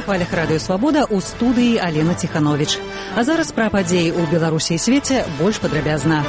хвалях радыё «Свабода» ў студыі Алена Ціхановіч. А зараз пра падзеі ў Беларусі і свеце больш падрабязна.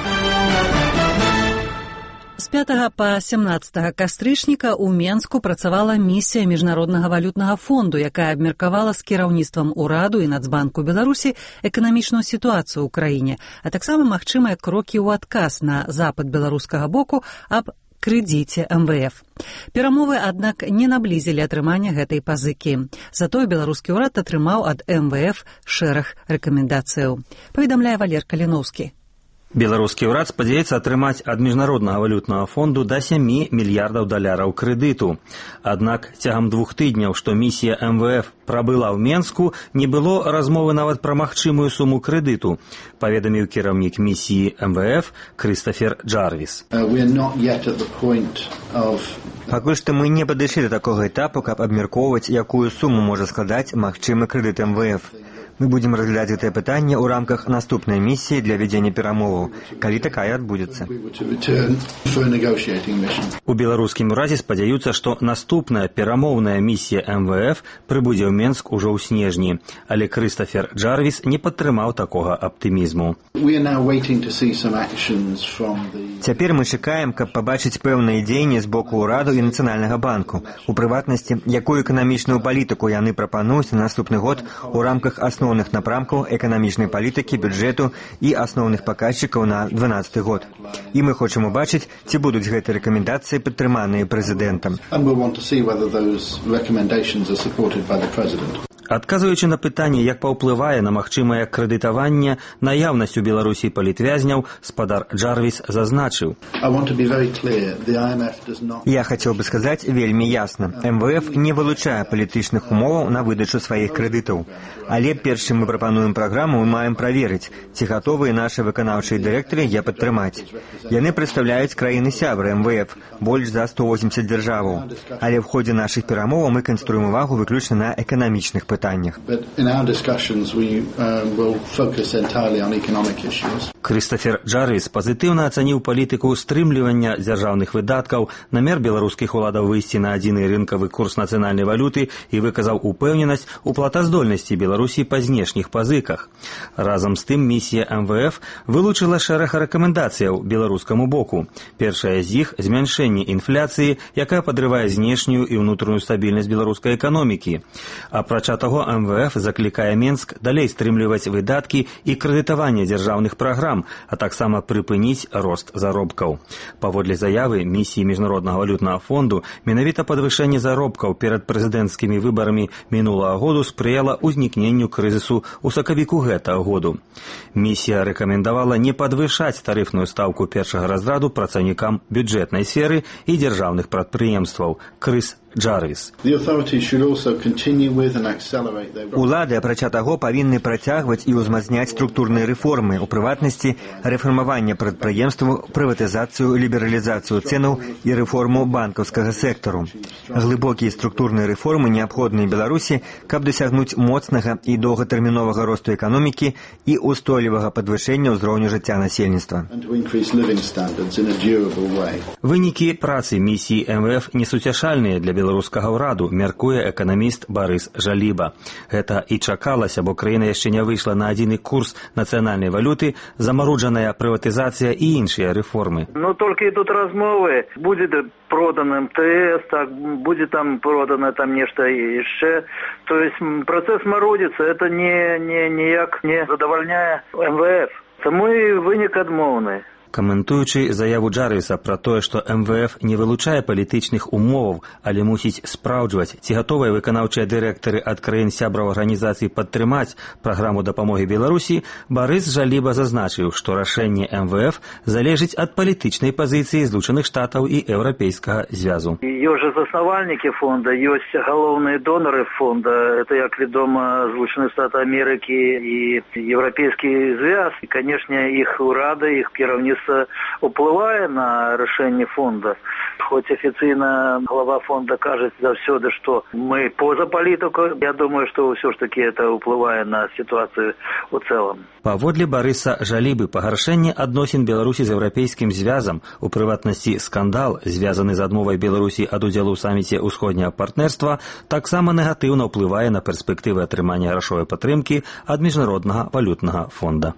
З 5 па 17 кастрычніка ў Менску працавала місія Міжнароднага валютнага фонду, якая абмеркавала з кіраўніцтвам ураду і Нацбанку Беларусі эканамічную сітуацыю ў краіне, а таксама магчымыя крокі ў адказ на запыт беларускага боку аб крэдыце МВФ. Перамовы, аднак, не наблізілі атрымання гэтай пазыкі. Затое беларускі ўрад атрымаў ад МВФ шэраг рэкамендацыяў. Паведамляе Валер Каліноўскі. Беларускі ўрад спадзяецца атрымаць ад Міжнароднага валютнага фонду да 7 мільярдаў даляраў крэдыту. Аднак цягам 2 тыдняў, што місія МВФ прабыла ў Менску, не было размовы нават пра магчымую суму крэдыту, паведаміў кіраўнік місіі МВФ Крыстафер Джарвіс. Пакуль што мы не падышлі да такога этапу, каб абмяркоўваць, якую суму можа складаць магчымы крэдыт МВФ. Мы будзем разглядаць гэтае пытанне ў рамках наступнай місіі для вядзення перамоваў, калі такая адбудзецца. У беларускім уразе спадзяюцца, што наступная перамоўная місія МВФ прыбудзе ў Менск ужо ў снежні, але Крыстафер Джарвіс не падтрымаў такога аптымізму. Цяпер мы чакаем, каб пабачыць пэўныя дзеянні з боку ўраду і Нацыянальнага банку. У прыватнасці, якую эканамічную палітыку яны прапануюць на наступны год у рамках асноўных напрамкаў эканамічнай палітыкі, бюджэту і асноўных паказчыкаў на 2012 год. І мы хочам убачыць, ці будуць гэтыя рэкамендацыі падтрыманыя прэзідэнтам. Адказваючы на пытанне, як паўплывае на магчымае крэдытаванне наяўнасць у Беларусі палітвязняў, спадар Джарвіс зазначыў. Я хацеў бы сказаць вельмі ясна. МВФ не вылучае палітычных умоваў на выдачу сваіх крэдытаў. Але перш чым мы прапануем праграму, мы маем праверыць, ці гатовыя нашы выканаўчыя дырэктары яе падтрымаць. Яны прадстаўляюць краіны-сябры МВФ, больш за 180 дзяржаваў. Але ў ходзе нашых перамоваў мы канцэнтруем увагу выключна на эканамічных пытаннях. Крыстафер Джарвіс пазітыўна ацаніў палітыку стрымлівання дзяржаўных выдаткаў, намер беларускіх уладаў выйсці на адзіны рынкавы курс нацыянальнай валюты і выказаў упэўненасць у платаздольнасці Беларусі па знешніх пазыках. Разам з тым місія МВФ вылучыла шэраг рэкамендацыяў беларускаму боку. Першая з іх – змяншэнне інфляцыі, якая падрывае знешнюю і ўнутраную стабільнасць беларускай эканомікі. Апрача таго, МВФ заклікае Менск далей стрымліваць выдаткі і крэдытаванне дзяржаўных праграм, а таксама прыпыніць рост заробкаў. Паводле заявы місіі Міжнароднага валютнага фонду, менавіта падвышэнне заробкаў перад прэзідэнцкімі выбарамі мінулага году спрыяла ўзнікненню крызісу ў сакавіку гэтага году. Місія рэкамендавала не падвышаць тарыфную стаўку першага разраду працаўнікам бюджэтнай сферы і дзяржаўных прадпрыемстваў. Крыс Джарвіс. Улады, апрача таго, павінны працягваць і ўзмацняць структурныя рэформы, у прыватнасці рэфармаванне прадпрыемстваў, прыватызацыю, лібералізацыю цэнаў і рэформу банкаўскага сектару. Глыбокія структурныя рэформы неабходныя Беларусі, каб дасягнуць моцнага і доўгатэрміновага росту эканомікі і ўстойлівага падвышэння ўзроўню жыцця насельніцтва. Вынікі працы місіі МВФ несуцяшальныя для беларускага ўраду, мяркуе эканаміст Барыс Жаліба. Гэта і чакалася, бо краіна яшчэ не выйшла на адзіны курс нацыянальнай валюты, замаруджаная прыватызацыя і іншыя рэформы. Но толькі тут размовы, будзе продан МТС, так, будзе там продано там нешта яшчэ. То есть працэс марудзіцца, это ніяк не задавальняе МВФ. Таму і вынік адмоўны. Каментуючы заяву Джарвіса пра тое, што МВФ не вылучае палітычных умоваў, але мусіць спраўджваць, ці гатовыя выканаўчыя дырэктары ад краін сябраў арганізацыі падтрымаць праграму дапамогі Беларусі, Барыс Жаліба зазначыў, што рашэнне МВФ залежыць ад палітычнай пазіцыі Злучаных Штатаў і Еўрапейскага звязу. Ёсць жа заснавальнікі фонда, ёсць галоўныя донары фонда, это, як вядома, Злучаныя Штаты Амерыкі і Еўрапейскі звяз. І, канешне, іх урады, іх кіраўніцтва уплывае на рашэнне фонда. Хоць афіцыйна глава фонда кажа заўсёды, што мы поза палітыкой, я думаю, што ўсё ж таки это уплывае на сітуацыю у цэлым. Паводле Барыса Жалібы, пагаршэнне адносін Беларусі з Еўрапейскім звязам, у прыватнасці скандал, звязаны з адмовай Беларусі ад удзелу ў саміце ўсходняга партнерства, таксама негатыўна ўплывае на перспектывы атрымання грашовай падтрымкі ад Міжнароднага валютнага фонда.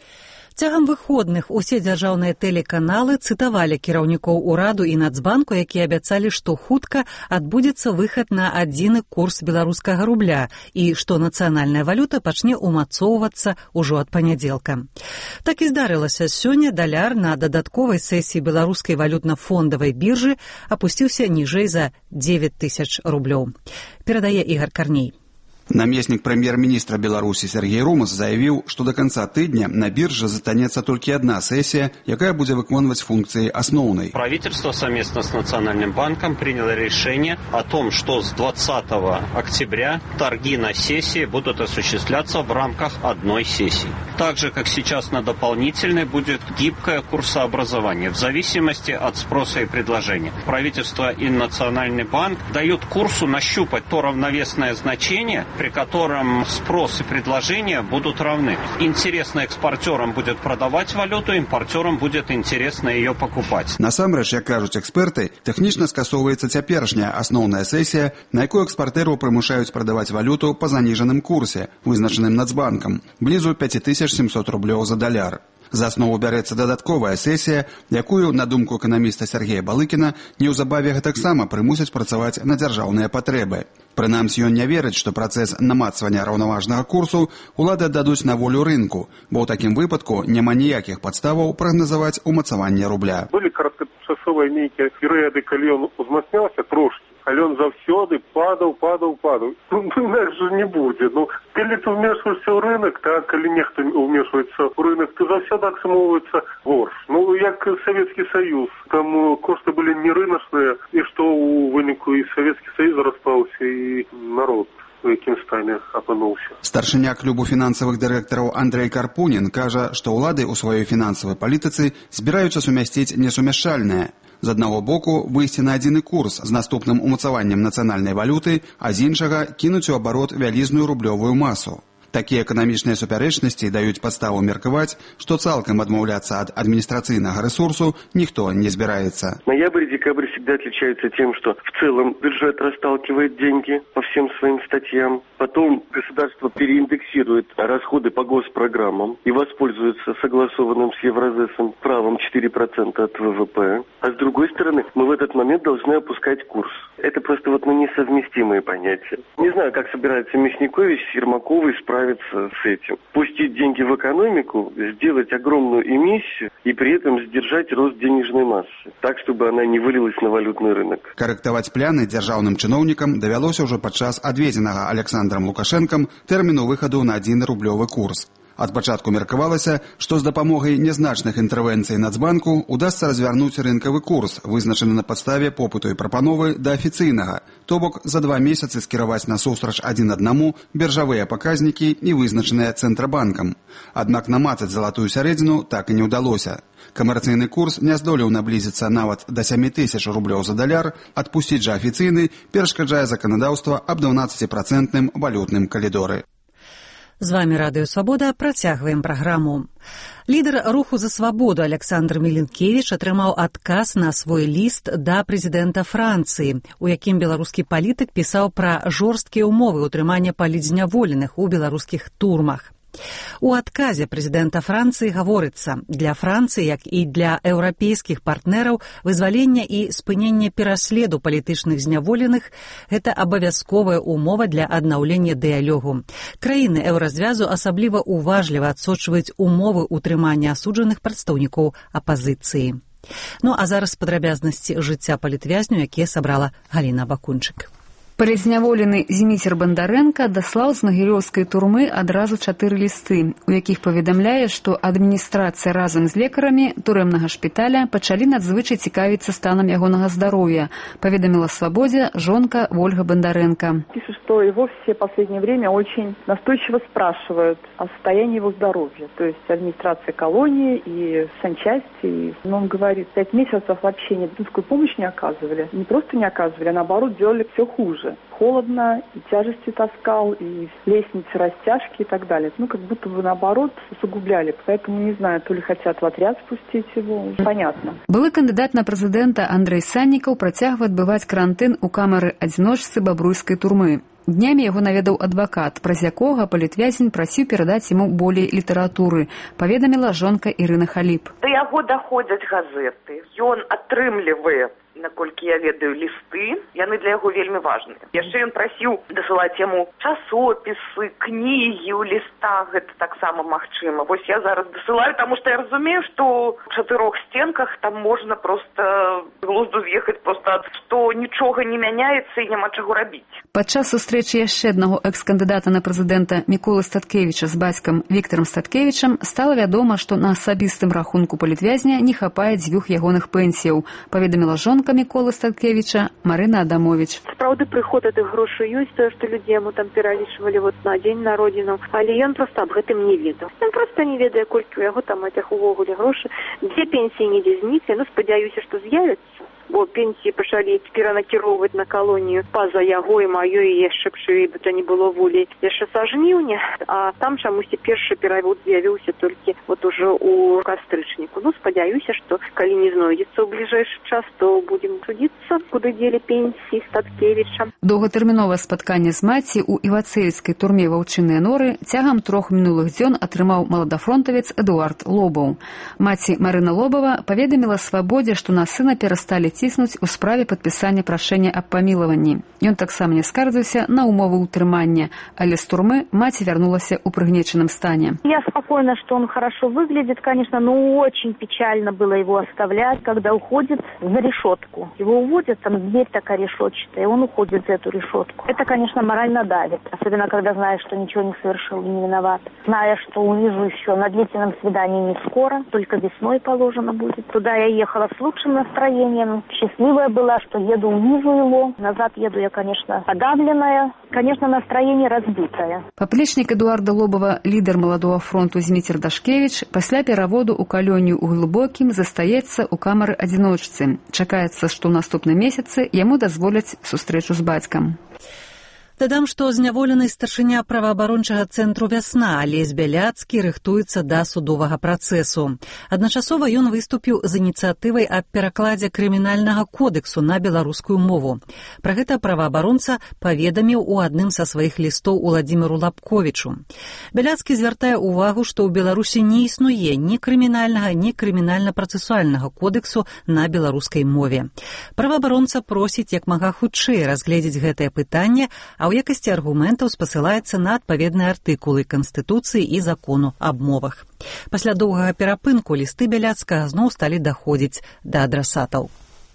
Цягам выходных усе дзяржаўныя тэлеканалы цытавалі кіраўнікоў ураду і Нацбанку, якія абяцалі, што хутка адбудзецца выхад на адзіны курс беларускага рубля і што нацыянальная валюта пачне умацоўвацца ўжо ад панядзелка. Так і здарылася. Сёння даляр на дадатковай сесіі беларускай валютна-фондавай біржы апусціўся ніжэй за 9 тысяч рублёў. Перадае Ігор Карней. Намеснік прэм'ер-міністра Беларусі Сергей Румас заявіў, што да канца тыдня на бирже застанецца толькі одна сессия, якая будзе выконваць функции основной. Правительство совместно с Национальным банком приняло решение о том, что с 20 октября торги на сессии будут осуществляться в рамках одной сессии. Так же, как сейчас на дополнительной, будет гибкое курсообразование в зависимости от спроса и предложения. Правительство и Национальный банк дают курсу нащупать то равновесное значение, при котором спрос и предложение будут равны. Интересно экспортерам будет продавать валюту, импортерам будет интересно ее покупать. Насамрэч, як кажуць эксперты, тэхнічна скасоўваецца цяперашняя асноўная сесія, на якой экспартэраў прымушаюць прадаваць валюту па заніжаным курсе, вызначаным Нацбанкам, блізу 5700 рублёў за даляр. За аснову бярэцца дадатковая сесія, якую, на думку эканаміста Сергея Балыкіна, неўзабаве гэтаксама прымусяць працаваць на дзяржаўныя патрэбы. Прынамсі, ён не верыць, што працэс намацвання раўнаважнага курсу улады аддадуць на волю рынку, бо ў такім выпадку няма ніякіх падставаў прагназаваць умацаванне рубля. Былі кароткачасовыя нейкія перыяды, калі ён узмацняўся трошкі, але он заўсёды падаў. Інакш же не будзе. Калі ты вмешваешься ў рынок, так, калі нехта вмешваецца ў рынок, то заўсёды атрымоўваецца горш. Як Савецкі Саюз, там кошты былі не рыначныя, і што ў выніку і Савецкі Саюз распаўся, і народ у якім стане апынуўся. Старшыня клубу фінансавых дырэктараў Андрэй Карпунін кажа, што ўлады ў сваёй фінансавай палітыцы збіраюцца сумясціць несумяшчальнае. З аднаго боку выйсці на адзіны курс з наступным умацаваннем нацыянальнай валюты, а з іншага кінуць у абарот вялізную рублёвую масу. Такія эканамічныя супярэчнасці даюць падставу меркаваць, што цалкам адмаўляцца ад адміністрацыйнага ресурсу ніхто не збіраецца. Ноябрь и декабрь всегда отличаются тем, что в целом бюджет расталкивает деньги по всем своим статьям. Потом государство переиндексирует расходы по госпрограммам и воспользуется согласованным с Евразесом правом 4% от ВВП. А с другой стороны, мы в этот момент должны опускать курс. Это просто несовместимые понятия. Не знаю, как собираются Мясникович, Ермаковы справиться с этим. Пустить деньги в экономику, сделать огромную эмиссию и при этом сдержать рост денежной массы, так, чтобы она не вылилась на валютный рынок. Карэктаваць пляны дзяржаўным чыноўнікам давялося ўжо падчас адведзенага Александром Лукашэнкам тэрміну выхаду на 1 рублёвы курс. Ад пачатку меркавалася, што з дапамогай нязначных інтэрвенцый Нацбанку удасца развярнуць рынкавы курс, вызначаны на падставе попыту і прапановы да афіцыйнага, то бок за 2 месяцы скіраваць насустрач адзін аднаму біржавыя паказнікі і вызначаныя Цэнтрабанкам. Аднак намацаць залатую сярэдзіну так і не ўдалося. Камерцыйны курс не здолеў наблізіцца нават да 7000 рублёў за даляр, адпусціць жа афіцыйны перашкаджае заканадаўства аб 12% валютным калідоры. З вами Радыё Свабода, працягваем праграму. Лідар руху за свабоду Александр Мілінкевіч атрымаў адказ на свой ліст да прэзідэнта Францыі, у якім беларускі палітык пісаў пра жорсткія ўмовы ўтрымання палітзняволеных у беларускіх турмах. У адказе прэзідэнта Францыі гаворыцца, для Францыі, як і для еўрапейскіх партнераў, вызваленне і спыненне пераследу палітычных зняволеных – гэта абавязковая ўмова для аднаўлення дыялогу. Краіны еўразвязу асабліва уважліва адсочваюць умовы ўтрымання асуджаных прадстаўнікоў апазіцыі. А зараз падрабязнасці жыцця палітвязню, якія сабрала Галіна Бакунчык. Палізняволены Зміцер Бандарэнка даслаў з магілёўскай турмы адразу 4 лісты, у якіх паведамляе, што адміністрацыя разам з лекарамі турэмнага шпіталя пачалі надзвычай цікавіцца станам ягонага здароўя, паведаміла «Свободе» жонка Ольга Бандарэнка. Пишет, что его все в последнее время очень настойчиво спрашивают о состоянии его здоровья. То есть администрация колонии и санчасти. Но он говорит, 5 месяцев вообще медицинскую помощь не оказывали. Не просто не оказывали, а наоборот делали все хуже. Холодно, и тяжести таскал, и лестницы, растяжки и так далее. Как будто бы наоборот усугубляли. Поэтому не знаю, то ли хотят в отряд спустить его, понятно. Былы кандыдат на прэзідэнта Андрэй Саннікаў працягвае адбываць карантын у камары адзіночцы бабруйскай турмы. Днямі яго наведаў адвакат, праз якога палітвязень прасіў перадаць яму болей літаратуры, паведаміла жонка Ірына Халіп. Да яго даходзяць газеты. Ён атрымлівае, наколькі я ведаю, лісты, яны для яго вельмі важныя. Яшчэ ён прасіў дасылаць яму часопісы, кнігі ў лістах, гэта таксама магчыма. Вось я зараз дасылаю, таму што я разумею, што ў 4 сценках там можна проста глузду з'ехаць, проста што нічога не мяняецца і няма чаго рабіць. Падчас сустрэчы яшчэ аднаго экс-кандыдата на прэзідэнта Міколы Статкевіча з бацькам Віктарам Статкевічам стала вядома, што на асабістым рахунку палітвязня не хапае 2 ягоных пенсіяў, паведаміла жонка Міколы Статкевіча Марына Адамович. Сапраўды прыход гэтых грошай ёсць, тое, што людзі яму там пералічвалі на дзень народзінаў, але ён проста аб гэтым не ведаў. Ён проста не ведае, колькі ў яго там этих увогуле грошай. Дзе пенсіі недзе зніклі, спадзяюся, што з'явяцца. Бо пенсіі пачалі перанакіроўваць на калонію па-за яго і маёй і яшчэ б то не было волі яшчэ са жніўня, а там чамусьці першы перавод з'явіўся толькі ужо ў кастрычніку. Спадзяюся, што калі не знойдзецца ў бліжэйшы час, то будзем судзіцца, куды дзелі пенсіі Статкевіча. Доўгатэрміновае спатканне з маці ў івацэйскай турме Ваўчыныя норы цягам 3 мінулых дзён атрымаў маладафронтавец Эдуард Лобаў. Маці Марына Лобава паведаміла «Свободе», што на сына перасталі ціснуць у справе падпісання прашэння аб памілаванні. Ён таксама не скардзіўся на умовы ўтрымання, але з турмы маці вярнулася ў прыгнечаным стане. Я спокойна, что он хорошо выглядит, конечно, но очень печально было его оставлять, когда уходит за решетку. Его уводят, там дверь такая решетчатая, и он уходит за эту решетку. Это, конечно, морально давит, особенно когда знаешь, что ничего не совершил и не виноват. Зная, что увижу еще на длительном свидании не скоро, только весной положено будет. Туда я ехала с лучшим настроением, счастливая была, что еду, увижу его. Назад еду я, конечно, подавленная. Конечно, настроение разбитое. Паплечнік Эдуарда Лобава, лідар маладога фронту Зміцер Дашкевіч, пасля пераводу ў калонію ў Глыбокім застаецца ў камары адзіночцы. Чакаецца, што ў наступным месяцы яму дазволяць сустрэчу з бацькам. Дадам, што зняволены старшыня праваабарончага цэнтру «Вясна» Алесь Бяляцкі рыхтуецца да судовага працэсу. Адначасова ён выступіў з ініцыятывай аб перакладзе крымінальнага кодексу на беларускую мову. Пра гэта праваабаронца паведаміў у адным са сваіх лістоў Уладзіміру Лапковічу. Бяляцкі звяртае ўвагу, што ў Беларусі не існуе ні крымінальнага, ні крымінальна-працэсуальнага кодексу на беларускай мове. Праваабаронца просіць як мага хутчэй разгледзець гэтае пытанне, а ў якасці аргументаў спасылаецца на адпаведныя артыкулы Канстытуцыі і закону аб мовах. Пасля доўгага перапынку лісты Бяляцкага зноў сталі даходзіць да адрасатаў.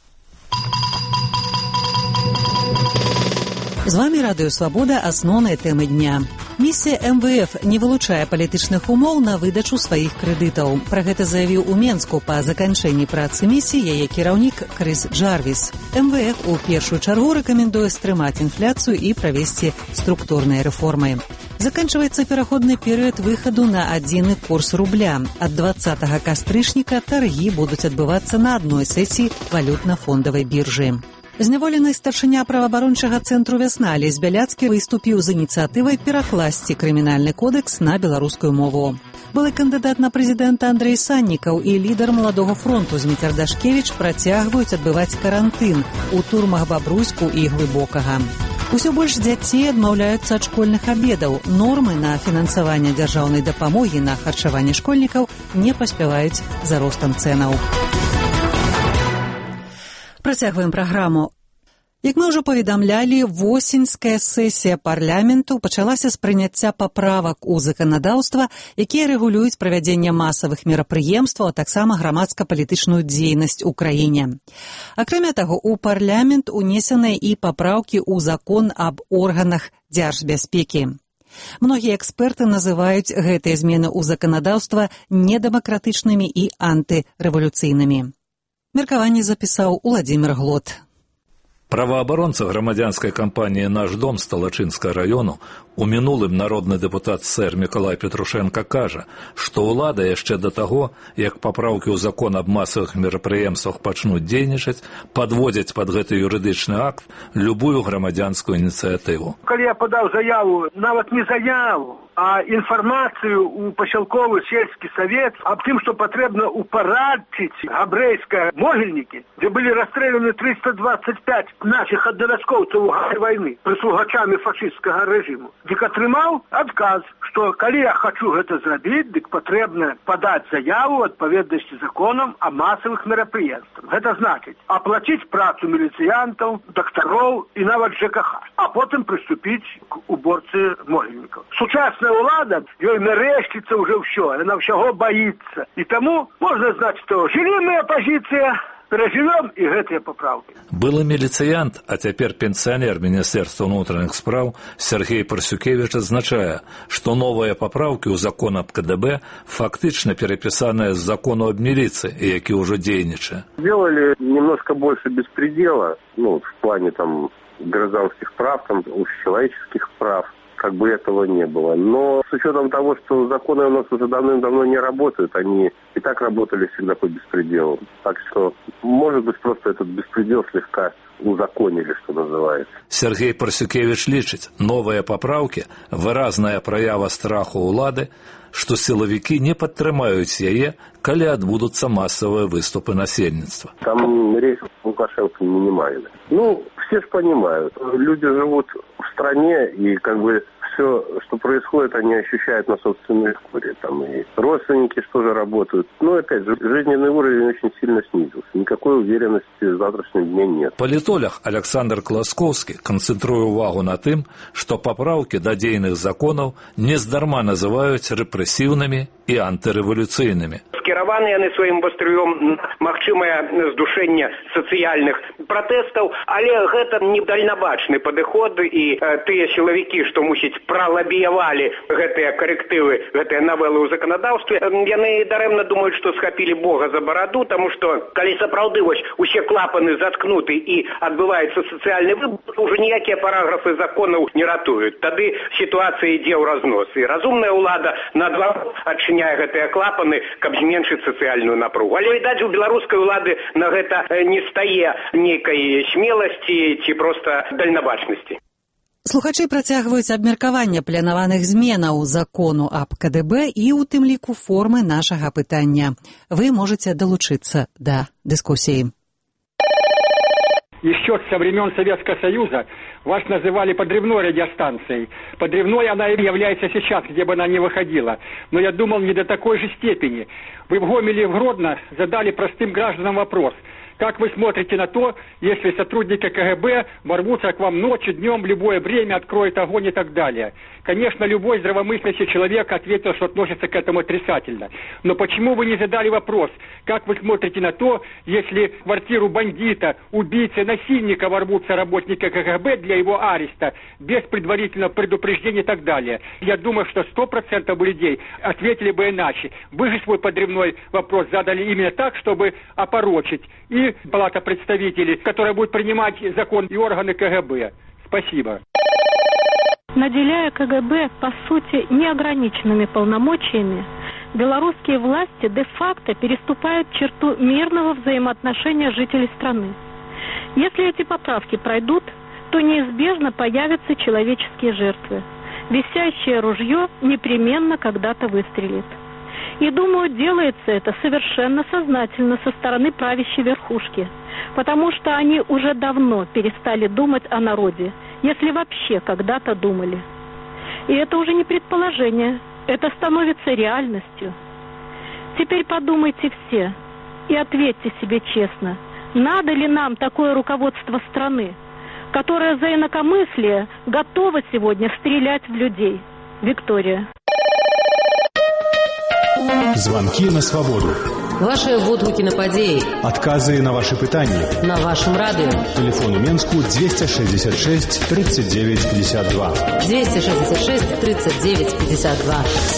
З вами Радыё Свабода, асноўныя тэмы дня. Місія МВФ не вылучае палітычных умоў на выдачу сваіх крэдытаў. Пра гэта заявіў у Менску па заканчэнні працы місіі яе кіраўнік Крыс Джарвіс. МВФ у першую чаргу рэкамендуе стрымаць інфляцыю і правесці структурныя рэформы. Заканчваецца пераходны перыяд выхаду на адзіны курс рубля. Ад 20 кастрычніка таргі будуць адбывацца на адной сесіі валютна-фондавай біржы. Зняволены старшыня праваабарончага цэнтру «Вясна» Алесь Бяляцкі выступіў з ініцыятывай перакласці крымінальны кодекс на беларускую мову. Былы кандыдат на прэзідэнта Андрэй Саннікаў і лідар маладога фронту Зміцер Дашкевіч працягваюць адбываць карантын у турмах Бабруйску і Глыбокага. Усё больш дзяцей адмаўляюцца ад школьных абедаў. Нормы на фінансаванне дзяржаўнай дапамогі на харчаванне школьнікаў не паспяваюць за ростам цэнаў. Працягваем праграму. Як мы ўжо паведамлялі, восеньская сесія парламенту пачалася з прыняцця паправак у заканадаўства, якія рэгулююць правядзенне масавых мерапрыемстваў, а таксама грамадска-палітычную дзейнасць у краіне. Акрамя таго, у парламент унесеныя і папраўкі ў закон аб органах дзяржбяспекі. Многія эксперты называюць гэтыя змены ў заканадаўства недэмакратычнымі і антырэвалюцыйнымі. Меркаванне запісаў Уладзімір Глот. Праваабаронца грамадзянскай кампаніі «Наш дом» з Талачынскага раёну, у мінулым народны дэпутат сэр Мікалай Петрушенка кажа, што ўлада яшчэ да таго, як папраўкі ў закон аб масавых мерапрыемствах пачнуць дзейнічаць, падводзяць пад гэты юрыдычны акт любую грамадзянскую ініцыятыву. Калі я падаў заяву, нават не заяву, а інфармацыю ў пасялковы сельскі савет аб тым, што патрэбна ўпарадчыць габрэйскія могільнікі, дзе былі расстрэляны 325 наших аднаразкоўцаў у гары вайны прыслугачамі фашысцкага рэжыму. Дык атрымаў адказ, што калі я хачу гэта зрабіць, дык патрэбна падаць заяву ў адпаведнасці законам о масавых мерапрыемствах. Гэта значыць аплаціць працу міліцыянтаў, дактароў і нават ЖКХ, а потым прыступіць к уборцы могільнікаў. Сучасная ўлада, ёй нарэшціцца ўжо ўсё, яна ўсяго баіцца. І таму можна знаць, што жылі мы апазіцыя, перажывем і гэтыя папраўкі. Былы міліцыянт, а цяпер пенсіянер Міністэрства ўнутраных спраў Сергей Парсюкевич адзначае, што новыя папраўкі ў закон аб КДБ фактычна перапісаныя з закону аб міліцыі, які ўжо дзейнічае. Делали немножко больше беспредела, в плане гражданских прав, общечеловеческих прав. Как бы этого не было. Но с учетом того, что законы у нас уже давным-давно не работают, они и так работали всегда по беспределу. Так что, может быть, просто этот беспредел слегка узаконили, что называется. Сергей Парсюкевич лічыць, новыя папраўкі – выразная праява страху ўлады, што сілавікі не падтрымаюць яе, калі адбудуцца масавыя выступы насельніцтва. Там рейс Лукашенко минимальный. Все же понимают, люди живут в стране, и все, что происходит, они ощущают на собственной шкуре. Там и родственники тоже работают. Опять же, жизненный уровень очень сильно снизился. Никакой уверенности в завтрашнем дне нет. Палітолог Александр Класковскі канцэнтруе ўвагу на тым, што папраўкі да дзейных законаў нездарма называюць рэпрэсіўнымі і антырэвалюцыйнымі. Скіраваны яны сваім вастрыём магчымае здушэнне сацыяльных пратэстаў, але гэта недальнабачны падыход, і тыя сілавікі, што мусіць пралабіявалі гэтыя карэктывы, гэтыя навелы ў заканадаўстве, яны дарэмна думаюць, што схапілі Бога за бараду, таму што калі сапраўды усе клапаны заткнуты і адбываецца сацыяльны выбух, ўжо ніякія параграфы законаў не ратуюць. Тады сітуацыя ідзе ў разнос. І разумная ўлада наадварот адчыняе гэтыя клапаны, каб зменшыць сацыяльную напругу. Але, відаць, у беларускай улады на гэта не стае нейкай смеласці ці проста дальнабачнасці. Слухачы працягваюць абмеркаванне планаваных зменаў закону аб КДБ і у тым ліку формы нашага пытання. Вы можете долучиться до дискуссии. Еще со времен Советского Союза вас называли подрывной радиостанцией. Подрывной она и является сейчас, где бы она ни выходила. Но я думал, не до такой же степени. Вы в Гомеле и в Гродно задали простым гражданам вопрос. Как вы смотрите на то, если сотрудники КГБ ворвутся к вам ночью, днем, в любое время, откроют огонь и так далее? Конечно, любой здравомыслящий человек ответил, что относится к этому отрицательно. Но почему вы не задали вопрос, как вы смотрите на то, если в квартиру бандита, убийцы, насильника ворвутся работники КГБ для его ареста, без предварительного предупреждения и так далее? Я думаю, что 100% людей ответили бы иначе. Вы же свой подрывной вопрос задали именно так, чтобы опорочить и Палата представителей, которая будет принимать закон, и органы КГБ. Спасибо. Наделяя КГБ, по сути, неограниченными полномочиями, белорусские власти де-факто переступают черту мирного взаимоотношения жителей страны. Если эти поправки пройдут, то неизбежно появятся человеческие жертвы. Висящее ружье непременно когда-то выстрелит. И, думаю, делается это совершенно сознательно со стороны правящей верхушки, потому что они уже давно перестали думать о народе, если вообще когда-то думали. И это уже не предположение, это становится реальностью. Теперь подумайте все и ответьте себе честно, надо ли нам такое руководство страны? которая за инакомыслие готова сегодня стрелять в людей. Виктория. Звонки на свободу. Ваши водгуки на подеи. Отказы на ваши пытания. На вашем радио. Телефон у Менску 266 39 52. 266 39 52.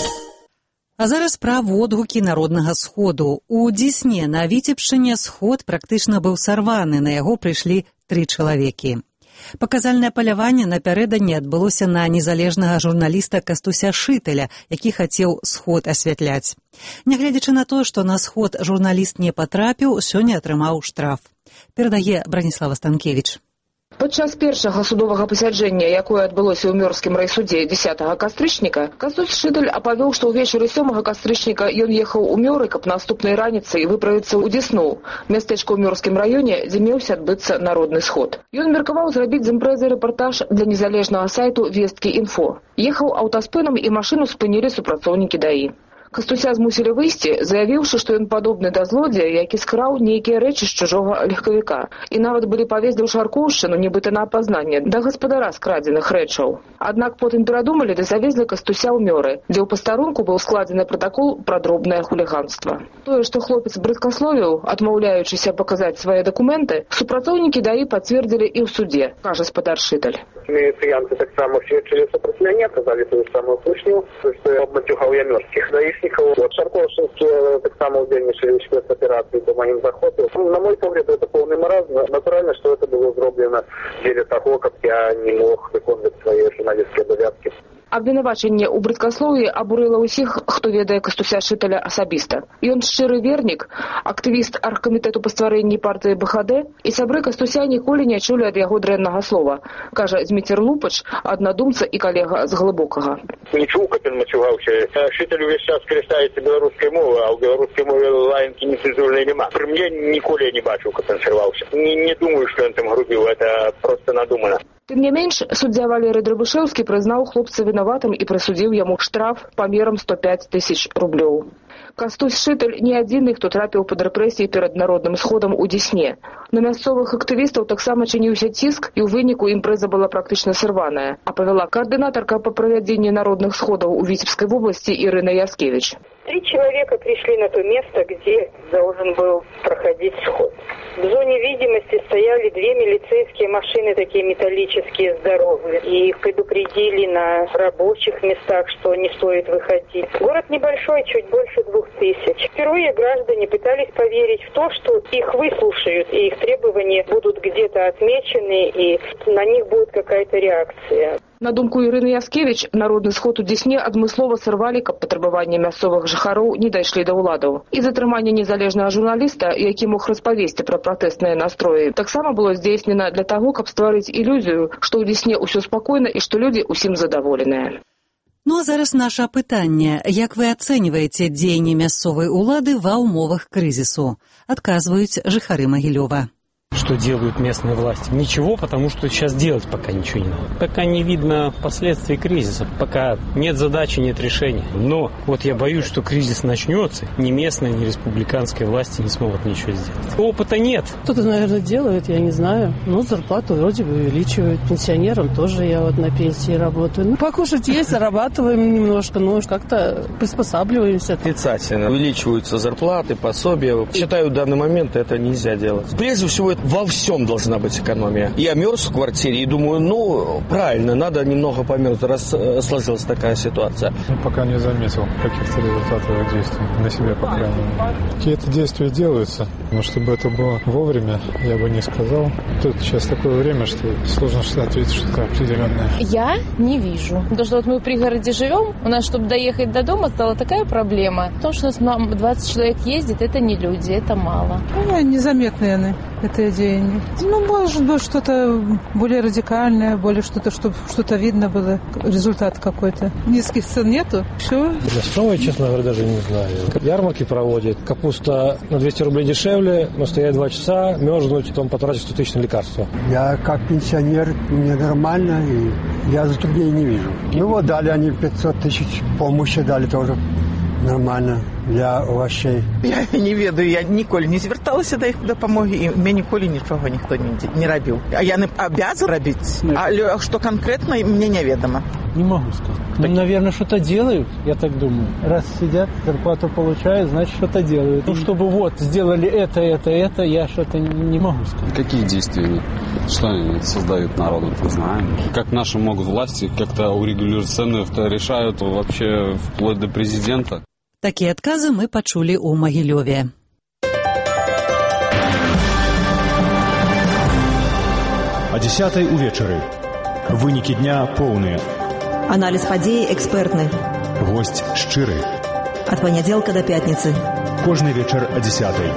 А зараз пра водгукі народнага сходу. У Дзесне на Віцебшчыне сход практычна быў сарваны, на яго прыйшлі 3 чалавекі. Паказальнае паляванне напярэдадні адбылося на незалежнага журналіста Кастуся Шыталя, які хацеў сход асвятляць. Нягледзячы на тое, што на сход журналіст не патрапіў, сёння атрымаў штраф. Перадае Браніслава Станкевіч. Падчас першага судовага пасяджэння, якое адбылося ў Мёрскім райсудзе 10 кастрычніка, Кастусь Шыталь апавёў, што ўвечары 7 кастрычніка ён ехаў у Мёры, каб наступнай раніцай выправіцца ў Дзесну, мястэчка ў Мёрскім раёне, дзе меўся адбыцца народны сход. Ён меркаваў зрабіць з імпрэзы рэпартаж для незалежнага сайту Весткі.Інфо. Ехаў аўтаспынам і машыну спынілі супрацоўнікі ДАІ. Кастуся змусілі выйсці, заявіўшы, што ён падобны да злодзея, які скраў нейкія рэчы з чужога легкавіка. І нават былі павезлі ў Шаркоўшчыну, нібыта на апазнанне, да гаспадара скрадзеных рэчаў. Аднак потым перадумалі ды завезлі Кастуся ў Мёры, дзе ў пастарунку быў складзены пратакол пра дробнае хуліганства. Тое, што хлопец брыдкасловіў, адмаўляючыся паказаць свае дакументы, супрацоўнікі ДАІ пацвердзілі і ў суде, кажа спадар Шыталь. Міліцыянты таксама сведчылі супраць мяне, казалі тую самую слушню, што я абмацюгаў я мёрскіх. От Шарковшинские так само удельничали в спецоперации по моим захватам. На мой погляд, это полный маразм. Натурально, что это было сделано в деле того, как я не мог выполнять свои журналистские обовязки. Абвінавачанне ў брыдкаслоўі абурыла ўсіх, хто ведае Кастуся Шыталя асабіста. Ён шчыры вернік, актывіст аргкамітэту па стварэнні партыі БХД, і сябры Кастуся ніколі не чулі ад яго дрэннага слова, кажа Зміцер Лупач, аднадумца і калега з Глыбокага. Не чуў, каб ён мацюгаўся. Шыталь увесь час карыстаецца беларускай мовай, а ў беларускай мове лаянкі нецэнзурнай няма. Пры мне ніколі я не бачыў, каб ён срываўся. Не думаю, што ён там грубіў, это просто надумана. Тым не менш, суддзя Валерый Драбышэўскі прызнаў хлопца вінаватым і прысудзіў яму штраф памерам 105 000 рублёў. Кастусь Шыталь не адзіны, хто трапіў пад рэпрэсіі перад народным сходам у Дзесне. На мясцовых актывістаў таксама чыніўся ціск, і ў выніку імпрэза была практычна сарваная, апавяла координаторка по проведению народных сходов у Витебской области Ирина Яскевич. 3 человека пришли на то место, где должен был проходить сход. В зоне видимости стояли 2 милицейские машины, такие металлические, здоровые. И их предупредили на рабочих местах, что не стоит выходить. Город небольшой, чуть больше 2000. Впервые граждане пытались поверить в то, что их выслушают, и их требования будут где-то отмечены, и на них будет какая-то реакция. На думку Ірыны Яскевіч, народны сход у Дзесне адмыслова сарвалі, каб патрабаванні мясцовых жыхароў не дайшлі да ўладаў. І затрыманне незалежнага журналіста, які мог распавесці пра пратэсныя настроі, таксама было здзейснена для таго, каб стварыць ілюзію, што ў Дзесне ўсё спакойна і што людзі ўсім задаволеныя. Ну а зараз наше пытанне. Як вы ацэньваеце дзеянні мясцовай улады ва ўмовах крызісу? Адказваюць жыхары Магілёва. Что делают местные власти? Ничего, потому что сейчас делать пока ничего не надо. Пока не видно последствий кризиса, пока нет задачи, нет решения. Но вот я боюсь, что кризис начнется, ни местные, ни республиканские власти не смогут ничего сделать. Опыта нет. Кто-то, наверное, делает, я не знаю. Ну, зарплату вроде бы увеличивают. Пенсионерам тоже я вот на пенсии работаю. Ну, покушать есть, зарабатываем немножко, но как-то приспосабливаемся. Отрицательно. Увеличиваются зарплаты, пособия. Считаю, в данный момент это нельзя делать. Прежде всего, во всем должна быть экономия. Я мерз в квартире и думаю, ну, правильно, надо немного померзнуть, раз сложилась такая ситуация. Пока не заметил каких-то результатов действий на себе, по крайней мере. Какие-то действия делаются, но чтобы это было вовремя, я бы не сказал. Тут сейчас такое время, что сложно ответить что-то определенное. Я не вижу. Потому что вот мы в пригороде живем, у нас, чтобы доехать до дома, стала такая проблема. Потому что у нас 20 человек ездит, это не люди, это мало. Незаметные это деяние. Ну, может быть, что-то более радикальное, более что-то, чтобы что-то видно было, результат какой-то. Низких цен нету, все. Что я, честно говоря, даже не знаю. Ярмарки проводят, капуста на 200 рублей дешевле, но стоять 2 часа, мерзнуть, потом потратить 100 000 на лекарства. Я как пенсионер, мне нормально, и я затруднений не вижу. Ну вот дали они 500 000 помощи, дали тоже Нормально для овощей. Я не ведаю, я ніколи не зверталася до іх дапамоги, і мне ніколи нічого ніхто не робив. А я не обязан робить, а что конкретно, мне неведомо. Не могу сказать. Ну, наверное, что-то делают, я так думаю. Раз сидят, зарплату получают, значит, что-то делают. Ну, чтобы вот, сделали это, я что-то не могу сказать. Какие действия? Что они создают народу, не знаем. Как наши могут власти как-то урегулировать цены, решают вообще вплоть до президента. Такие отказы мы почули у Могилеве. О 10:00 увечары. Вынікі дня поўныя. Анализ падзей экспертны. Гость шчыры. От понеделька до пятницы. Кожны вечар о 10:00.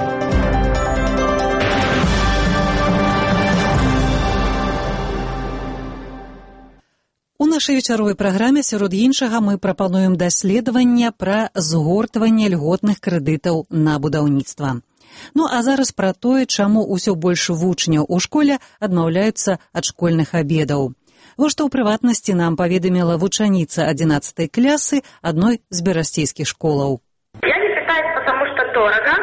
У нашай вечаровай праграме, сярод іншага, мы прапануем даследаванне пра згортванне льготных крэдытаў на будаўніцтва. Ну, а зараз пра тое, чаму ўсё больш вучняў у школе адмаўляюцца ад школьных абедаў. Вось што ў прыватнасці нам паведаміла вучаніца 11 класы адной з берасцейскіх школаў. Я не питаюсь, потому что дорого,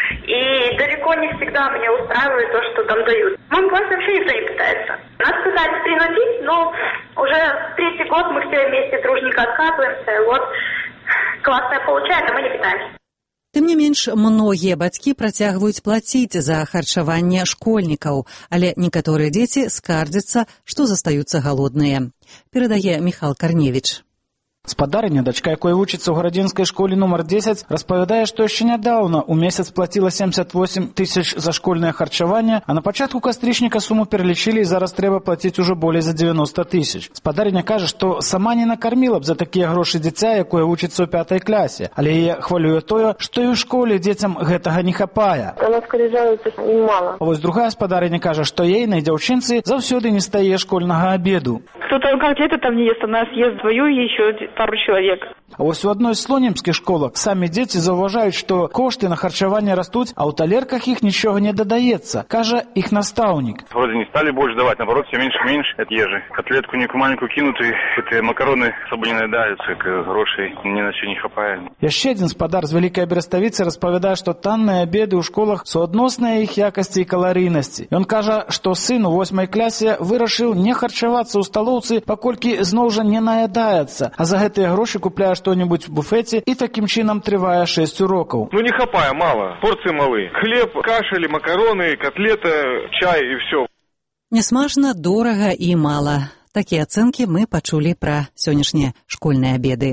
и далеко не всегда меня устраивает то, что там дают. В моем классе вообще никто не питается. Нас пытаются принудить, но уже 3-й год мы все вместе дружненько отказываемся, и вот классное получает, а мы не питаемся. Тым не менш, многія бацькі працягваюць плаціць за харчаванне школьнікаў, але некаторыя дзеці скардзяцца, што застаюцца галодныя. Перадае Міхал Карневіч. Спадарня, дачка якой вучыцца ў гарадзенскай школе нумар 10, распавядае, што яшчэ нядаўна ў месяц плаціла 78 тысяч за школьнае харчаванне, а на пачатку кастрычніка суму пералічылі і зараз трэба плаціць ужо болей за 90 тысяч. Спадарня кажа, што сама не накарміла б за такія грошы дзіця, якое вучыцца ў 5 класе, але яе хвалюе тое, што і ў школе дзецям гэтага не хапае. Она скарыжаецца мало. А вось другая спадарня кажа, што ейнай дзяўчынцы заўсёды не стае школьнага обеду. Кто-то котлеты там не ест, у нас ест свою и еще пару человек. А вось у адной з слонімскіх школах самі дзеці заўважаюць, што кошты на харчаванне растуць, а ў талерках іх нічога не дадаецца, кажа іх настаўнік. Вроде не стали больше давать, наоборот, все меньше и меньше от ежи. Котлетку некую маленькую кинут, и эти макароны особо не наедаются, грошей ни на что не хапает. Яшчэ адзін спадар з Вялікай Бераставіцы распавядае, што танныя абеды ў школах суадносныя іх якасці і каларыйнасці. Ён кажа, што сын у 8 класе вырашыў не харчавацца ў сталоўцы, паколькі зноў жа не наядаецца, а за гэтыя грошы купляе што-небудзь в буфеце, і такім чынам трывае 6 урокаў. Ну не хапае, мало. Порции малы. Хлеб, кашель, макароны, котлета, чай и все. Нясмачна, дорага і мала. Такія ацэнкі мы пачулі пра сённяшнія школьныя абеды.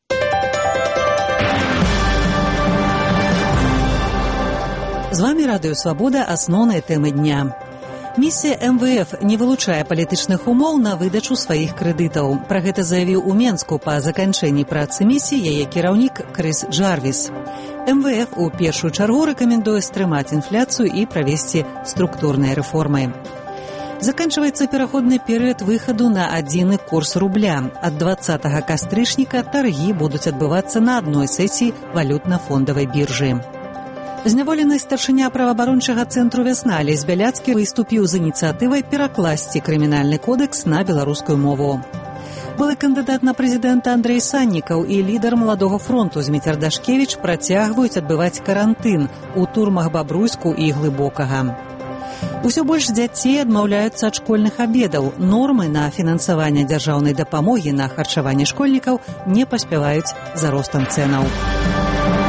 З вами Радыё Свабода, асноўныя тэмы дня. Місія МВФ не вылучае палітычных умоў на выдачу сваіх крэдытаў. Пра гэта заявіў у Менску па заканчэнні працы місіі яе кіраўнік Крыс Джарвіс. МВФ у першую чаргу рэкамендуе стрымаць інфляцыю і правесці структурныя рэформы. Заканчваецца пераходны перыяд выхаду на адзіны курс рубля. Ад 20 кастрычніка таргі будуць адбывацца на адной сесіі валютна-фондавай біржы. Зняволены старшыня праваабарончага цэнтру «Вясна» Алесь Бяляцкі выступіў з ініцыятывай перакласці крымінальны кодэкс на беларускую мову. Былы кандыдат на прэзідэнта Андрэй Саннікаў і лідар Маладога фронту Зміцер Дашкевіч працягваюць адбываць карантын у турмах Бабруйску і Глыбокага. Усё больш дзяцей адмаўляюцца ад школьных абедаў. Нормы на фінансаванне дзяржаўнай дапамогі на харчаванне школьнікаў не паспяваюць за ростам цэнаў.